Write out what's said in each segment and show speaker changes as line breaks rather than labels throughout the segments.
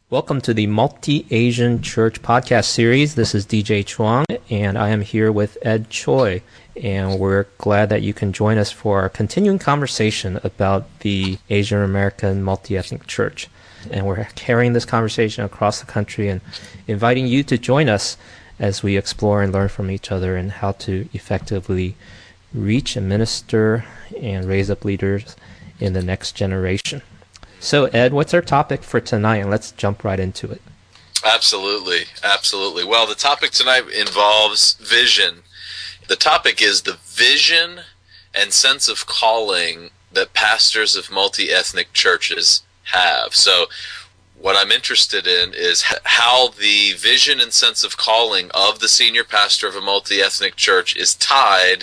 Welcome to the Multi-Asian Church podcast series. This is DJ Chuang, and I am here with Ed Choi. And we're glad that you can join us for our continuing conversation about the Asian American multi-ethnic church. And we're carrying this conversation across the country and inviting you to join us as we explore and learn from each other and how to effectively reach and minister and raise up leaders in the next generation. So, Ed, what's our topic for tonight? And let's jump right into it.
Absolutely. Well, the topic tonight involves vision. The topic is the vision and sense of calling that pastors of multi-ethnic churches have. So, what I'm interested in is how the vision and sense of calling of the senior pastor of a multi-ethnic church is tied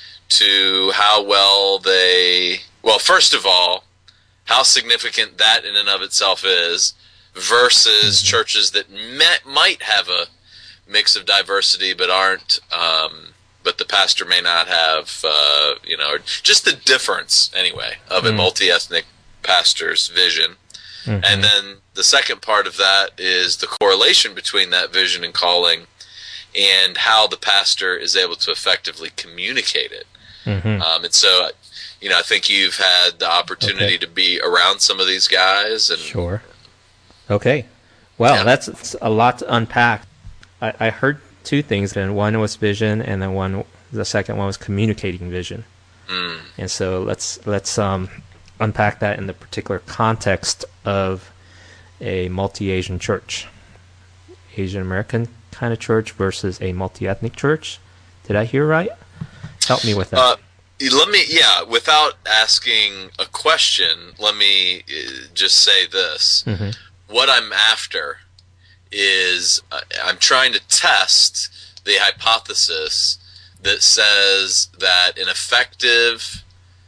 to how well first of all, how significant that in and of itself is versus churches that might have a mix of diversity but aren't, but the pastor may not have, just the difference, anyway, of a multi-ethnic pastor's vision. And then the second part of that is the correlation between that vision and calling and how the pastor is able to effectively communicate it. And so, I think you've had the opportunity to be around some of these guys. And
Sure. Okay. Well, that's a lot to unpack. I heard two things, and one was vision, and then the second one was communicating vision. And so let's unpack that in the particular context of a multi-Asian church, Asian American kind of church versus a multi-ethnic church. Did I hear right? Help me with that.
Without asking a question, let me just say this. What I'm after is I'm trying to test the hypothesis that says that an effective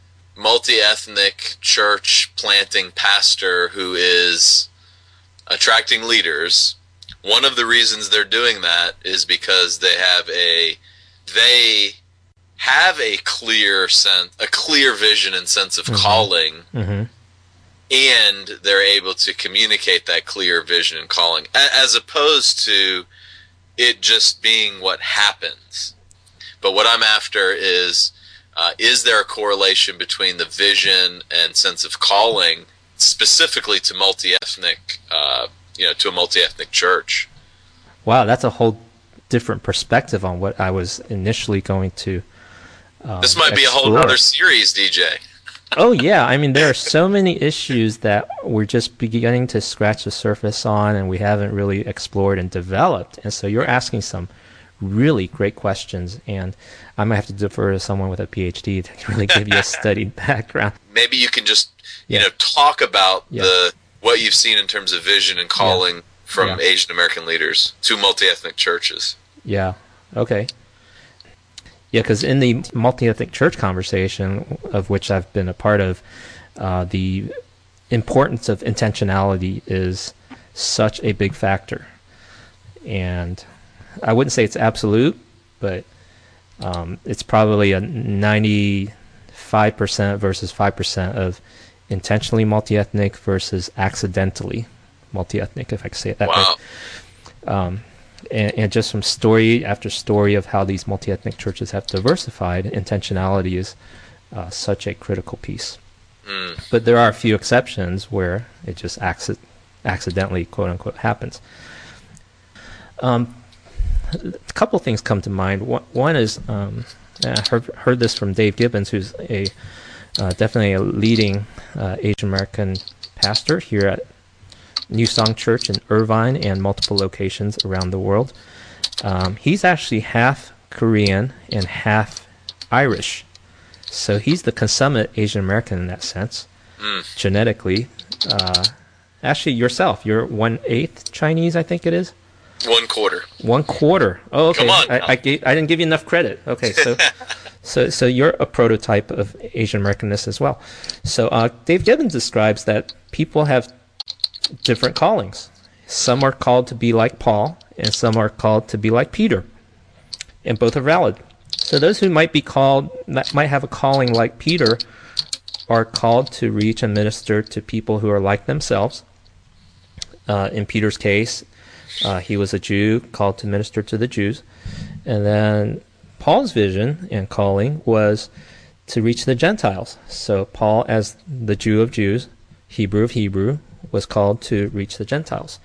multi-ethnic church planting pastor who is attracting leaders, one of the reasons they're doing that is because they have a clear vision and sense of calling, and they're able to communicate that clear vision and calling, as opposed to it just being what happens. But what I'm after is there a correlation between the vision and sense of calling, specifically to multi-ethnic, to a multi-ethnic church?
Wow, that's a whole different perspective on what I was initially going to
this might be a whole other series, DJ.
Oh, yeah. I mean, there are so many issues that we're just beginning to scratch the surface on, and we haven't really explored and developed. And so you're asking some really great questions, and I might have to defer to someone with a PhD to really give you a studied background.
Maybe you can just, talk about what you've seen in terms of vision and calling from Asian American leaders to multi-ethnic churches.
Yeah. Okay. Yeah, because in the multi-ethnic church conversation, of which I've been a part of, the importance of intentionality is such a big factor. And I wouldn't say it's absolute, but it's probably a 95% versus 5% of intentionally multi-ethnic versus accidentally multi-ethnic, if I could say it that way. And just from story after story of how these multi-ethnic churches have diversified, intentionality is such a critical piece. But there are a few exceptions where it just accidentally, quote-unquote, happens. A couple of things come to mind. One is, I heard this from Dave Gibbons, who's definitely a leading Asian American pastor here at New Song Church in Irvine and multiple locations around the world. He's actually half Korean and half Irish. So he's the consummate Asian American in that sense, genetically. Actually, yourself, you're 1/8 Chinese, I think it is?
1/4.
1/4. Oh, okay.
Come on.
I didn't give you enough credit. Okay, so you're a prototype of Asian Americanness as well. So Dave Gibbons describes that people have different callings. Some are called to be like Paul, and some are called to be like Peter, and both are valid. So those who might have a calling like Peter are called to reach and minister to people who are like themselves, In Peter's case, he was a Jew called to minister to the Jews. And then Paul's vision and calling was to reach the Gentiles. So Paul, as the Jew of Jews, Hebrew of Hebrew, was called to reach the Gentiles.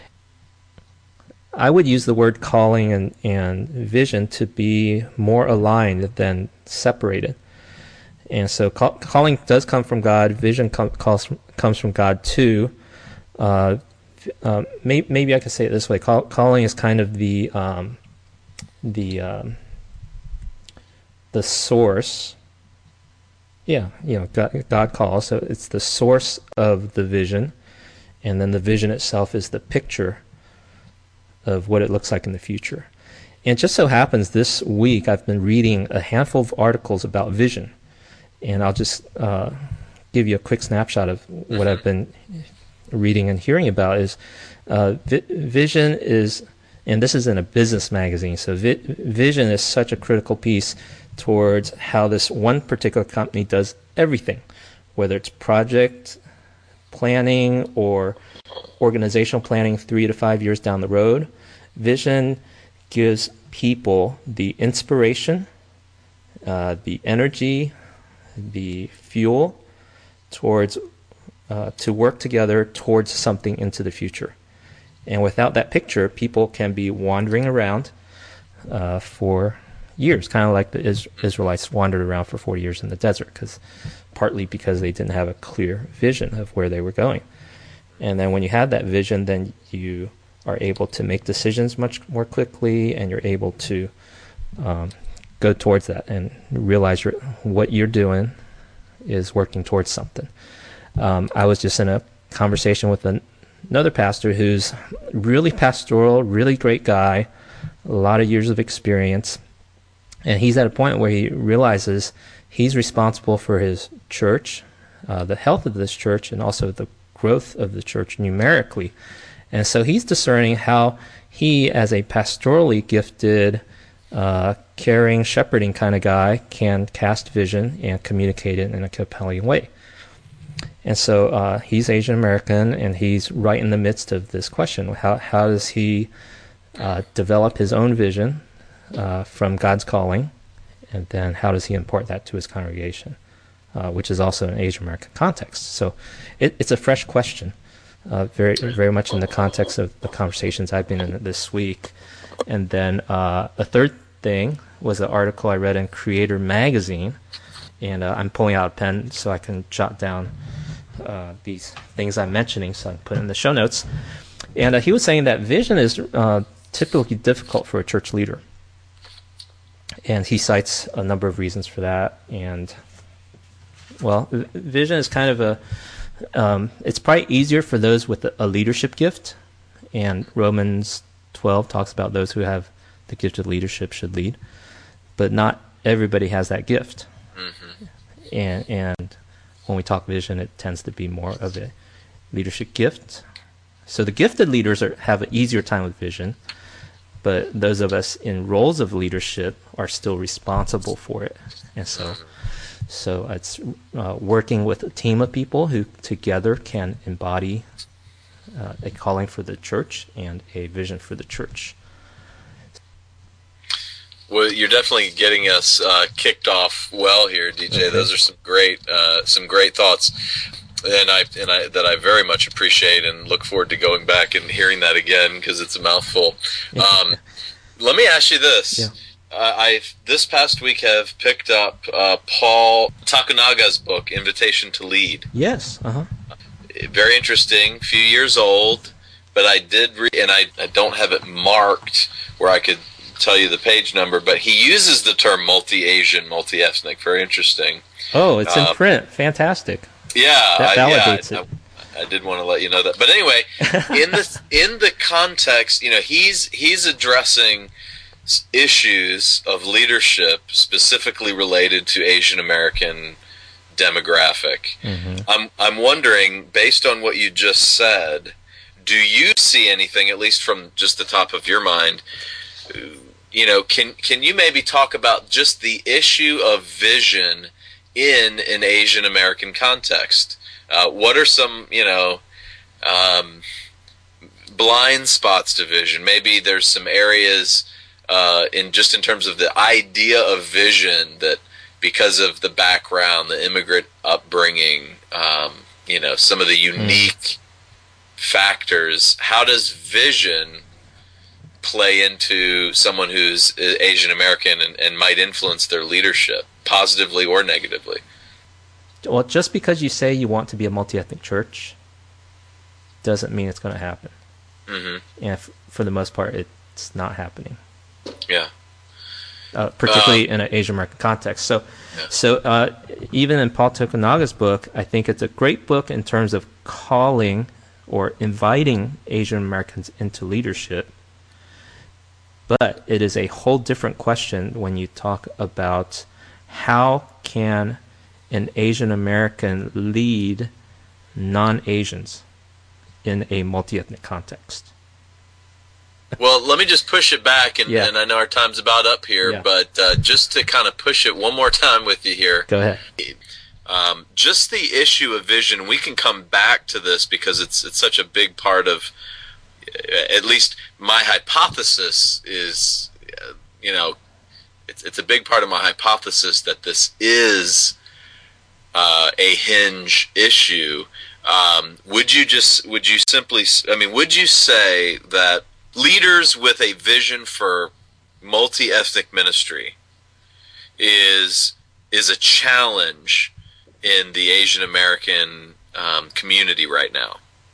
I would use the word calling and vision to be more aligned than separated. And so calling does come from God. Vision comes from God too. Maybe I could say it this way: calling is kind of the source. Yeah, God calls, so it's the source of the vision, and then the vision itself is the picture of what it looks like in the future. And it just so happens this week I've been reading a handful of articles about vision. And I'll just give you a quick snapshot of what I've been reading and hearing about is vision is, and this is in a business magazine, so vision is such a critical piece towards how this one particular company does everything, whether it's project planning or organizational planning 3 to 5 years down the road. Vision gives people the inspiration, the energy, the fuel towards to work together towards something into the future. And without that picture, people can be wandering around for years, kind of like the Israelites wandered around for 40 years in the desert, partly because they didn't have a clear vision of where they were going. And then when you have that vision, then you are able to make decisions much more quickly, and you're able to go towards that and realize what you're doing is working towards something. I was just in a conversation with another pastor who's really pastoral, really great guy, a lot of years of experience, and he's at a point where he realizes he's responsible for his church, the health of this church, and also the growth of the church numerically. And so he's discerning how he, as a pastorally gifted, caring, shepherding kind of guy, can cast vision and communicate it in a compelling way. And so he's Asian American, and he's right in the midst of this question. How does he develop his own vision from God's calling, and then how does he impart that to his congregation, which is also an Asian American context. So it's a fresh question, very, very much in the context of the conversations I've been in this week. And then a third thing was an article I read in Creator Magazine, and I'm pulling out a pen so I can jot down these things I'm mentioning, so I can put in the show notes. And he was saying that vision is typically difficult for a church leader. And he cites a number of reasons for that. And, well, vision is kind of it's probably easier for those with a leadership gift. And Romans 12 talks about those who have the gift of leadership should lead. But not everybody has that gift. Mm-hmm. And when we talk vision, it tends to be more of a leadership gift. So the gifted leaders have an easier time with vision, but those of us in roles of leadership are still responsible for it. And so it's working with a team of people who together can embody a calling for the church and a vision for the church.
Well, you're definitely getting us kicked off well here, DJ. Okay. Those are some great thoughts, and I very much appreciate and look forward to going back and hearing that again because it's a mouthful. Let me ask you this: yeah. I this past week have picked up Paul Takunaga's book, Invitation to Lead.
Yes.
Very interesting. Few years old, but I did read, and I don't have it marked where I could tell you the page number, but he uses the term multi-Asian, multi-ethnic. Very interesting.
Oh, it's in print. Fantastic.
Yeah,
that validates it.
I did want to let you know that. But anyway, in the context, he's addressing issues of leadership specifically related to Asian American demographic. Mm-hmm. I'm wondering, based on what you just said, do you see anything, at least from just the top of your mind? Can you maybe talk about just the issue of vision in an Asian American context? What are some, blind spots to vision. Maybe there's some areas in terms of the idea of vision that, because of the background, the immigrant upbringing, some of the unique factors. How does vision play into someone who's Asian American and might influence their leadership positively or negatively?
Well, just because you say you want to be a multi-ethnic church doesn't mean it's going to happen. Mm-hmm. And for the most part, it's not happening.
Yeah.
Particularly in an Asian American context. So even in Paul Tokunaga's book, I think it's a great book in terms of calling or inviting Asian Americans into leadership. But it is a whole different question when you talk about how can an Asian American lead non-Asians in a multi-ethnic context.
Well, let me just push it back, and I know our time's about up here, but just to kind of push it one more time with you here.
Go ahead.
Just the issue of vision, we can come back to this because it's such a big part of, at least my hypothesis is, it's a big part of my hypothesis that this is a hinge issue. Would you say that leaders with a vision for multi-ethnic ministry is a challenge in the Asian American community right now?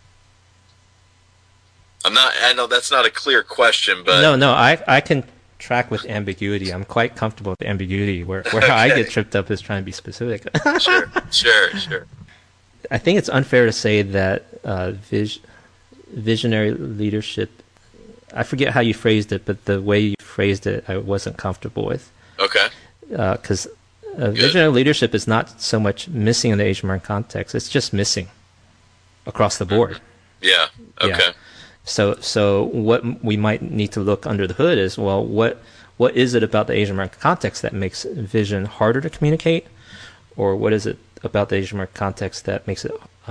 I know that's not a clear question, but
no, I can track with ambiguity. I'm quite comfortable with ambiguity. Where okay. I get tripped up is trying to be specific.
Sure.
I think it's unfair to say that visionary leadership, I forget how you phrased it, but the way you phrased it, I wasn't comfortable with.
Okay.
Because visionary leadership is not so much missing in the Asian American context; it's just missing across the board.
Yeah. Okay.
Yeah. So what we might need to look under the hood is, well, what is it about the Asian American context that makes vision harder to communicate, or what is it about the Asian American context that makes it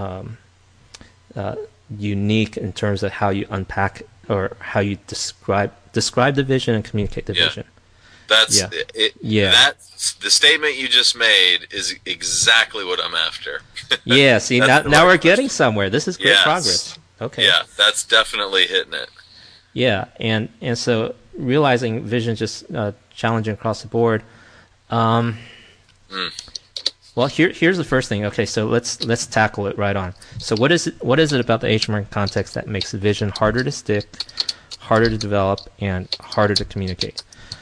unique in terms of how you unpack or how you describe the vision and communicate the vision?
That's the statement you just made is exactly what I'm after.
Yeah, see, now we're getting somewhere. This is great progress. Okay.
Yeah, that's definitely hitting it.
Yeah, and so realizing vision just challenging across the board. Well, here's the first thing. Okay, so let's tackle it right on. So what is it about the Asian American context that makes the vision harder to stick, harder to develop, and harder to communicate?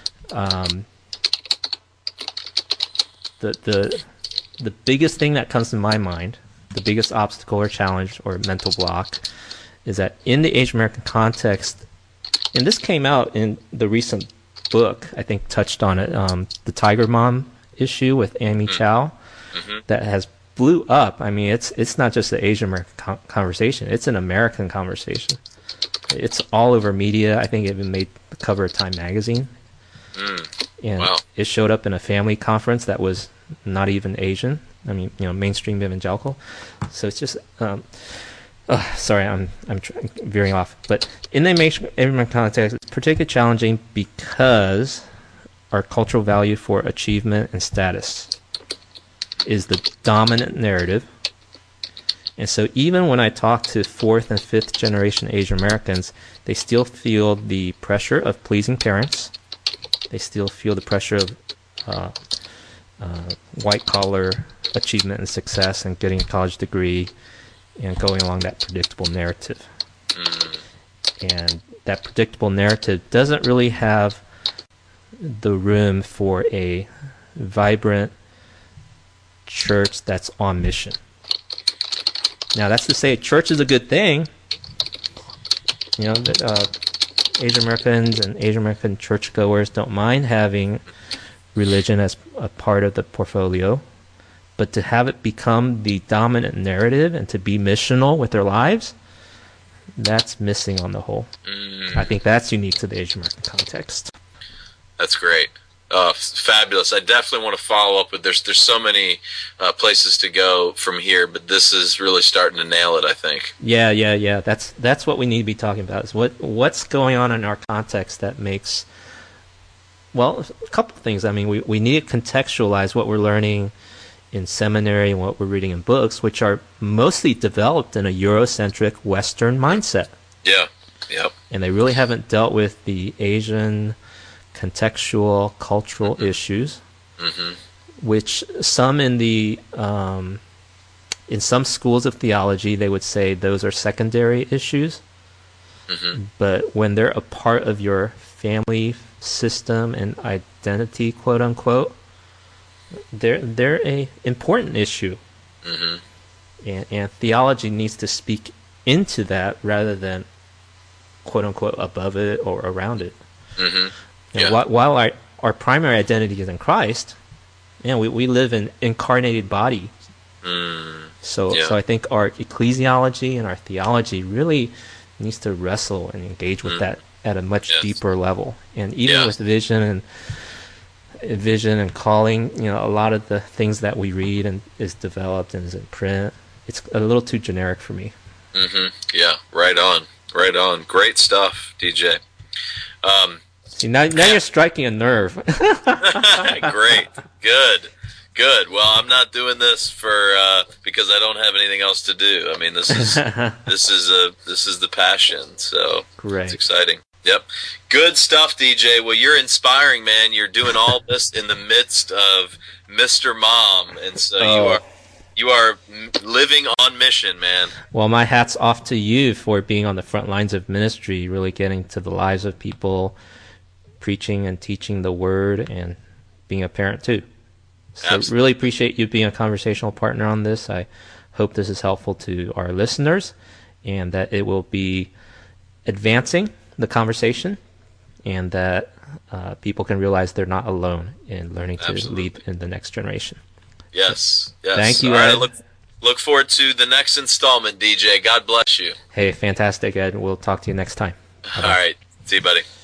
The biggest thing that comes to my mind, the biggest obstacle or challenge or mental block, is that in the Asian American context, and this came out in the recent book, I think touched on it, the Tiger Mom issue with Amy Chow, that has blew up. I mean, it's not just the Asian American conversation; it's an American conversation. It's all over media. I think it even made the cover of Time magazine, and it showed up in a family conference that was not even Asian. I mean, mainstream evangelical. So it's just. Sorry, I'm veering off. But in the Asian context, it's particularly challenging because our cultural value for achievement and status is the dominant narrative. And so even when I talk to 4th and 5th generation Asian Americans, they still feel the pressure of pleasing parents. They still feel the pressure of white-collar achievement and success and getting a college degree and going along that predictable narrative. And that predictable narrative doesn't really have the room for a vibrant church that's on mission. Now, that's to say church is a good thing. Asian Americans and Asian American churchgoers don't mind having religion as a part of the portfolio. But to have it become the dominant narrative and to be missional with their lives, that's missing on the whole. I think that's unique to the Asian American context.
That's great. Fabulous. I definitely want to follow up with. There's so many places to go from here, but this is really starting to nail it, I think.
Yeah. That's what we need to be talking about. Is what's going on in our context that makes, well, a couple of things. I mean, we need to contextualize what we're learning in seminary and what we're reading in books, which are mostly developed in a Eurocentric Western mindset.
Yeah. Yep.
And they really haven't dealt with the Asian contextual, cultural issues, which some in some schools of theology, they would say those are secondary issues. But when they're a part of your family system and identity, quote unquote, they're a important issue. And theology needs to speak into that rather than, quote unquote, above it or around it. While our primary identity is in Christ, we live in incarnated body. So I think our ecclesiology and our theology really needs to wrestle and engage with that at a much deeper level. And even with vision and calling, a lot of the things that we read and is developed and is in print, it's a little too generic for me.
Yeah, right on. Great stuff, DJ.
See, now you're striking a nerve.
Great. Good. Well, I'm not doing this because I don't have anything else to do. I mean, this is the passion. So
great.
It's exciting. Yep. Good stuff, DJ. Well, you're inspiring, man. You're doing all this in the midst of Mr. Mom, and so you are living on mission, man. Well,
my hat's off to you for being on the front lines of ministry, really getting to the lives of people, preaching and teaching the word, and being a parent too. So really appreciate you being a conversational partner on this. I hope this is helpful to our listeners and that it will be advancing the conversation and that people can realize they're not alone in learning to lead in the next generation.
Yes.
Thank you,
Ed.
All right,
look forward to the next installment, DJ. God bless you.
Hey, fantastic, Ed. We'll talk to you next time.
Bye-bye. All right. See you, buddy.